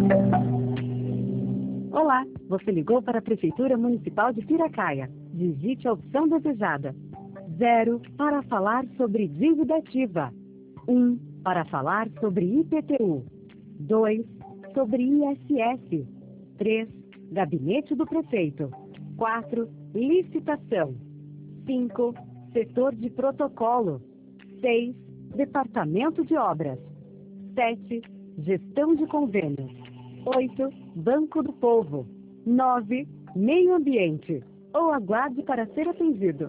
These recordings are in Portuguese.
Olá, você ligou para a Prefeitura Municipal de Piracaia. Digite a opção desejada. 0 para falar sobre dívida ativa. 1 para falar sobre IPTU. 2 sobre ISS. 3 Gabinete do Prefeito. 4 Licitação. 5 Setor de Protocolo. 6 Departamento de Obras. 7 Gestão de Convênios. 8 Banco do Povo. 9 Meio Ambiente. Ou aguarde para ser atendido.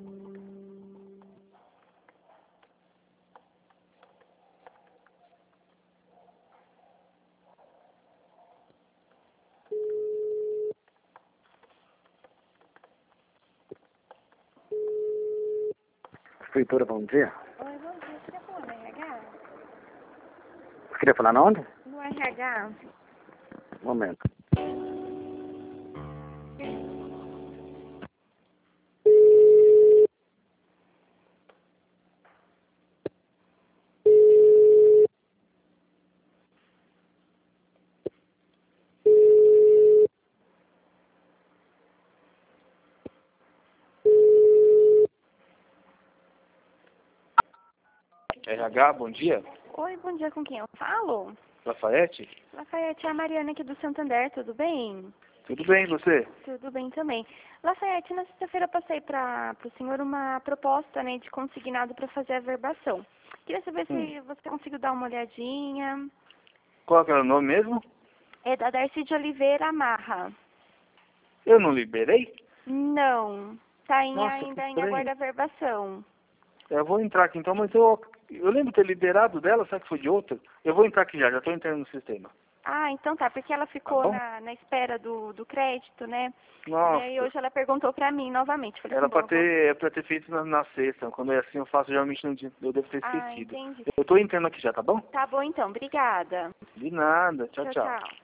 Prefeitura, bom dia. Oi, bom dia. Você queria falar no RH? Você queria falar na onde? No RH? Um momento. RH, bom dia. Oi, bom dia. Com quem eu falo? Lafayette? Lafayette, é a Mariana aqui do Santander. Tudo bem? Tudo bem, e você? Tudo bem também. Lafayette, na sexta-feira eu passei para o senhor uma proposta, né, de consignado para fazer a verbação. Queria saber se você conseguiu dar uma olhadinha. Qual que era o nome mesmo? É da Darcy de Oliveira Amarra. Eu não liberei? Não. Tá Nossa, ainda que em estranho. aguarda a verbação. Eu vou entrar aqui então, mas eu lembro de ter liberado dela, será que foi de outra? Eu vou entrar aqui já estou entrando no sistema. Ah, então tá, porque ela ficou Tá bom? na espera do crédito, né? Nossa, E aí hoje ela perguntou pra mim novamente. Falei era assim, bom, pra ter feito na sexta. Quando é assim eu faço geralmente no dia. Eu devo ter Ah, esquecido. entendi. Eu tô entrando aqui já, tá bom? Tá bom então, obrigada. De nada. Tchau, Tchau, tchau. tchau.